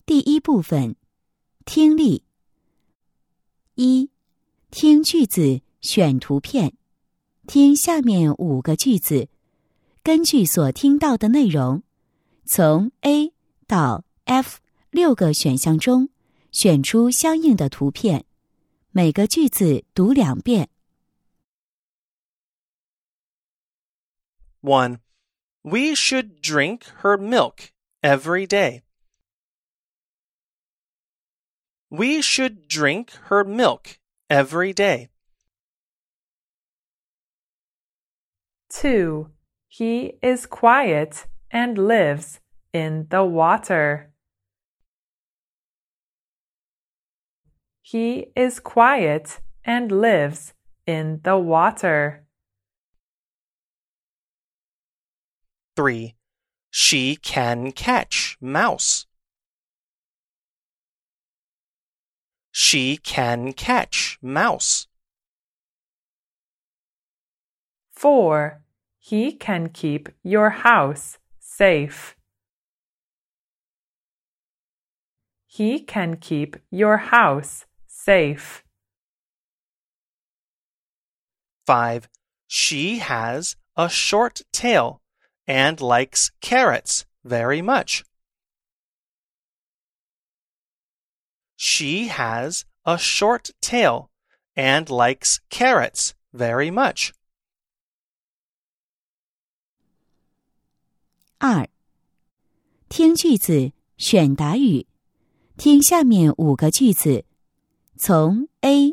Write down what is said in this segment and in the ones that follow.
第一部分，听力。一、听句子选图片，听下面5个句子，根据所听到的内容，从 A 到 F 6个选项中选出相应的图片，每个句子读2遍。 1. We should drink her milk every day. We should drink her milk every day. 2. He is quiet and lives in the water. He is quiet and lives in the water. 3. She can catch mouse. She can catch mouse. 4. He can keep your house safe. He can keep your house safe. 5. She has a short tail and likes carrots very much. She has a short tail and likes carrots very much. 2. 听句子选答语，听下面5个句子，从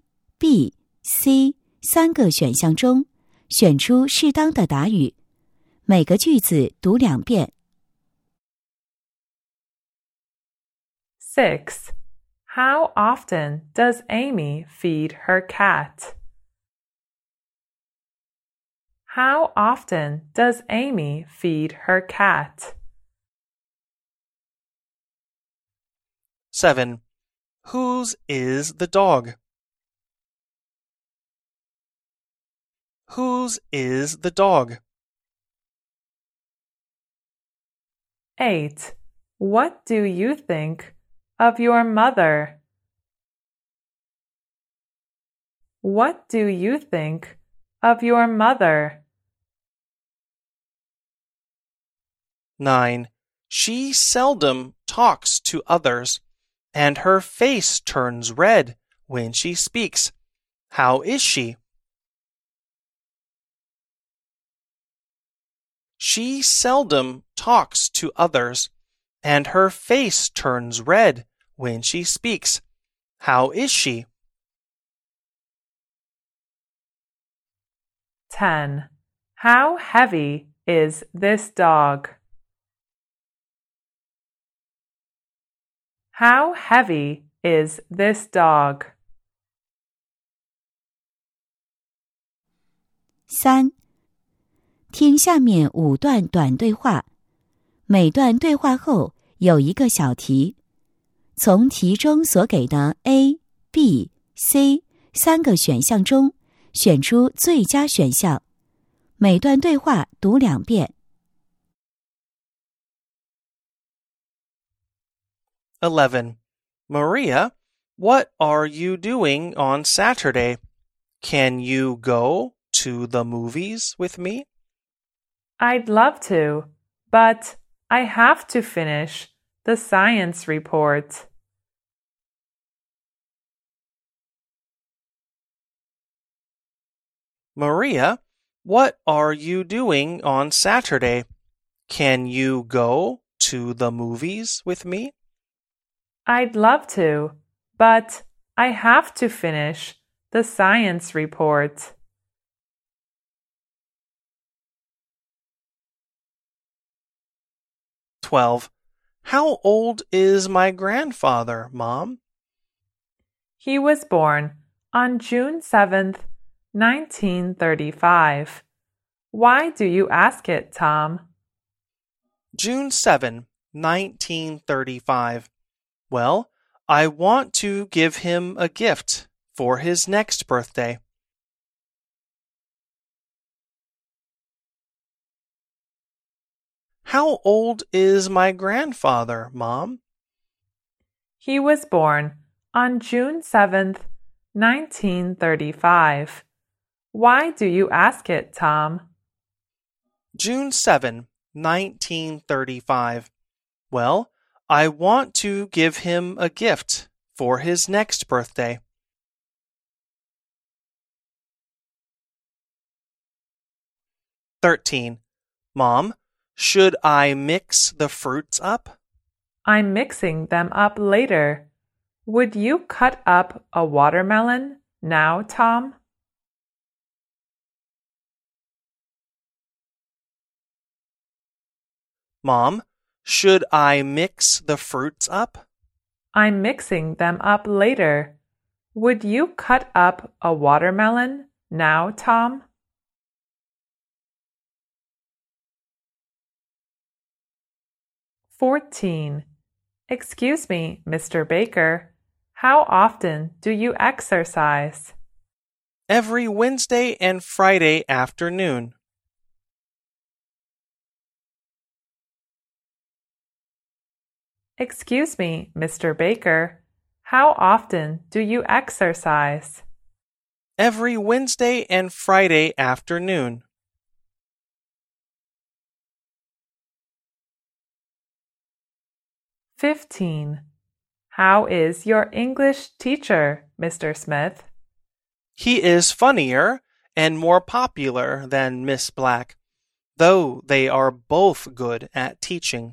A、B、C 3个选项中选出适当的答语，每个句子读2遍。 6. How often does Amy feed her cat? How often does Amy feed her cat? 7. Whose is the dog? Whose is the dog? 8. What do you think of your mother? What do you think of your mother? 9. She seldom talks to others, and her face turns red when she speaks. How is she? She seldom talks to others, and her face turns red when she speaks. How is she? 10. How heavy is this dog? How heavy is this dog? 3. 听下面5段短对话，每段对话后有一个小题，从题中所给的 A、B、C 3个选项中选出最佳选项，每段对话读2遍。 11. Maria, what are you doing on Saturday? Can you go to the movies with me? I'd love to, but I have to finish the science report. Maria, what are you doing on Saturday? Can you go to the movies with me? I'd love to, but I have to finish the science report. 12. How old is my grandfather, Mom? He was born on June 7th, 1935. Why do you ask it, Tom? June 7, 1935. Well, I want to give him a gift for his next birthday. How old is my grandfather, Mom? He was born on June 7th, 1935. Why do you ask it, Tom? June 7, 1935. Well, I want to give him a gift for his next birthday. Mom, should I mix the fruits up? I'm mixing them up later. Would you cut up a watermelon now, Tom? Mom, should I mix the fruits up? I'm mixing them up later. Would you cut up a watermelon now, Tom? Excuse me, Mr. Baker. How often do you exercise? Every Wednesday and Friday afternoon. Excuse me, Mr. Baker. How often do you exercise? Every Wednesday and Friday afternoon. How is your English teacher, Mr. Smith? He is funnier and more popular than Miss Black, though they are both good at teaching.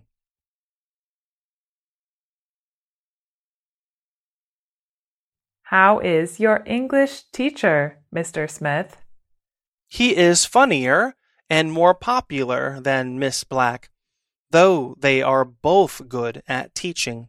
How is your English teacher, Mr. Smith? He is funnier and more popular than Miss Black, though they are both good at teaching.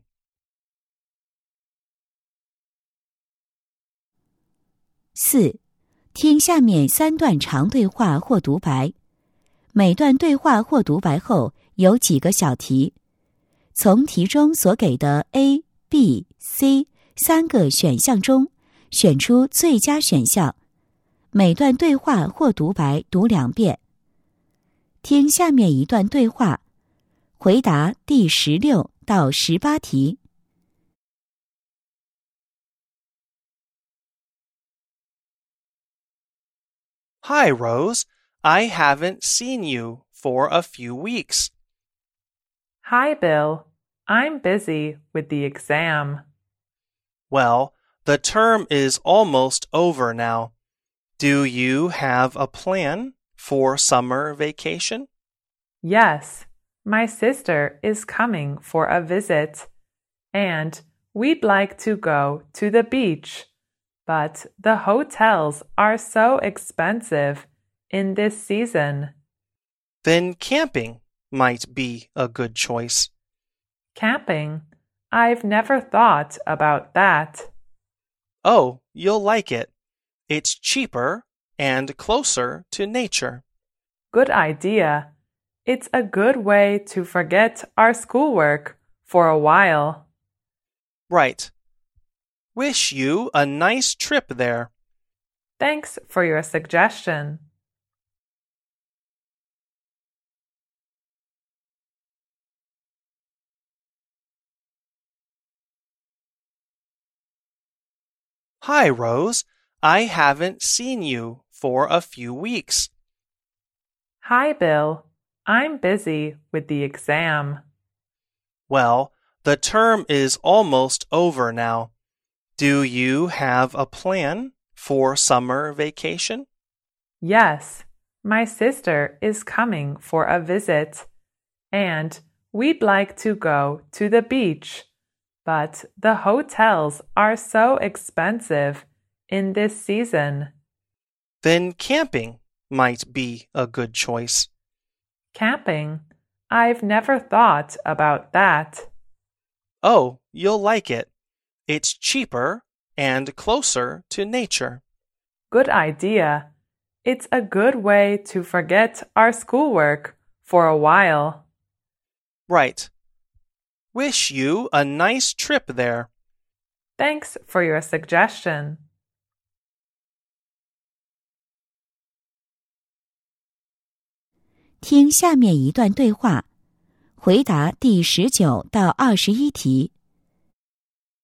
4. 听下面3段长对话或独白。每段对话或独白后有几个小题，从题中所给的 A、B、C 3个选项中选出最佳选项。每段对话或独白读2遍。听下面一段对话，回答第16到18题。 Hi, Rose. I haven't seen you for a few weeks. Hi, Bill. I'm busy with the exam. Well, the term is almost over now. Do you have a plan for summer vacation? Yes, my sister is coming for a visit, and we'd like to go to the beach, but the hotels are so expensive in this season. Then camping might be a good choice. Camping? I've never thought about that. Oh, you'll like it. It's cheaper and closer to nature. Good idea. It's a good way to forget our schoolwork for a while. Right. Wish you a nice trip there. Thanks for your suggestion. Hi, Rose. I haven't seen you for a few weeks. Hi, Bill. I'm busy with the exam. Well, the term is almost over now. Do you have a plan for summer vacation? Yes, my sister is coming for a visit, and we'd like to go to the beach, but the hotels are so expensive in this season. Then camping might be a good choice. Camping? I've never thought about that. Oh, you'll like it. It's cheaper and closer to nature. Good idea. It's a good way to forget our schoolwork for a while. Right. Wish you a nice trip there. Thanks for your suggestion. 听下面一段对话，回答第19到21题。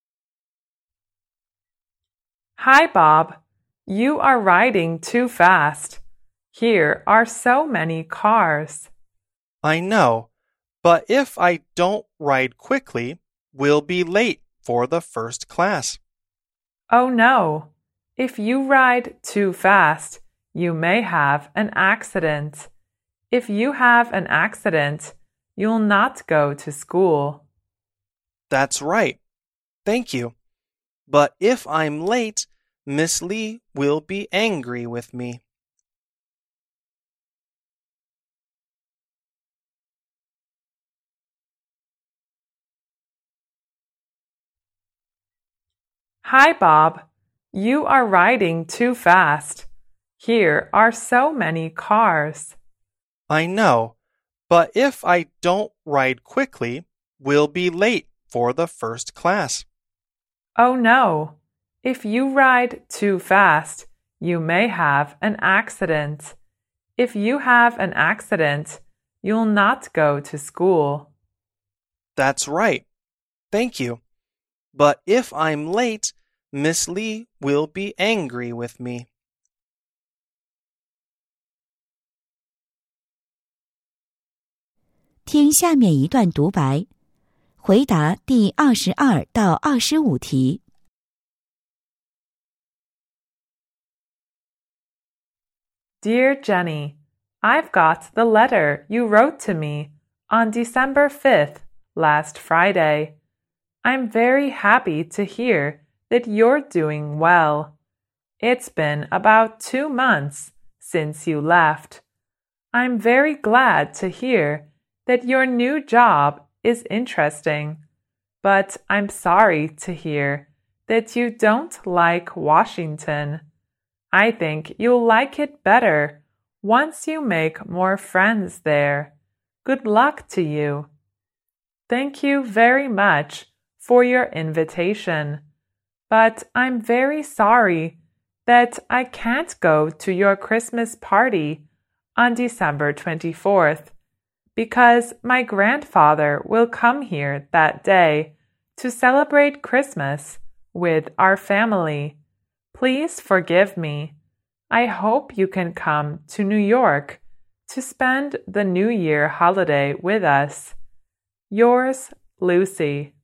Hi, Bob. You are riding too fast. Here are so many cars. I know, but if I don't ride quickly, we'll be late for the first class. Oh no. If you ride too fast, you may have an accident. If you have an accident, you'll not go to school. That's right. Thank you. But if I'm late, Miss Lee will be angry with me. Hi, Bob. You are riding too fast. Here are so many cars. I know, but if I don't ride quickly, we'll be late for the first class. Oh no. If you ride too fast, you may have an accident. If you have an accident, you'll not go to school. That's right. Thank you. But if I'm late, Miss Lee will be angry with me. 听下面一段独白，回答第22到25题。 Dear Jenny, I've got the letter you wrote to me on December 5th, last Friday. I'm very happy to hear that you're doing well. It's been about 2 months since you left. I'm very glad to hear that your new job is interesting, but I'm sorry to hear that you don't like Washington. I think you'll like it better once you make more friends there. Good luck to you. Thank you very much for your invitation, but I'm very sorry that I can't go to your Christmas party on December 24th because my grandfather will come here that day to celebrate Christmas with our family. Please forgive me. I hope you can come to New York to spend the New Year holiday with us. Yours, Lucy.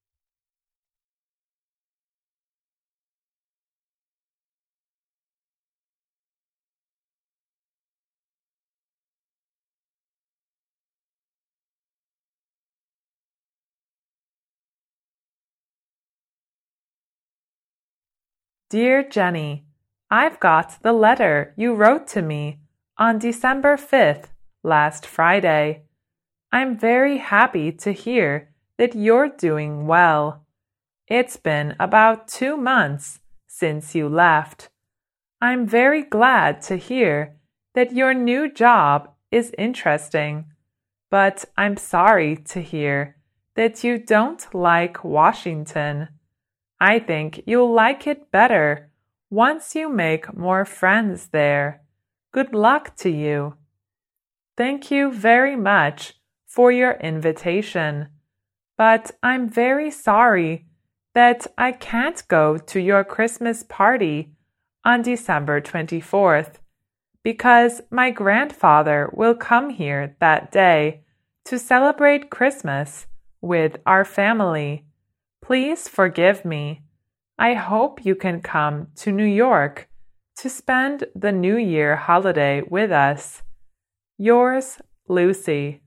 Dear Jenny, I've got the letter you wrote to me on December 5th, last Friday. I'm very happy to hear that you're doing well. It's been about 2 months since you left. I'm very glad to hear that your new job is interesting, but I'm sorry to hear that you don't like Washington. I think you'll like it better once you make more friends there. Good luck to you. Thank you very much for your invitation, but I'm very sorry that I can't go to your Christmas party on December 24th because my grandfather will come here that day to celebrate Christmas with our family. Please forgive me. I hope you can come to New York to spend the New Year holiday with us. Yours, Lucy.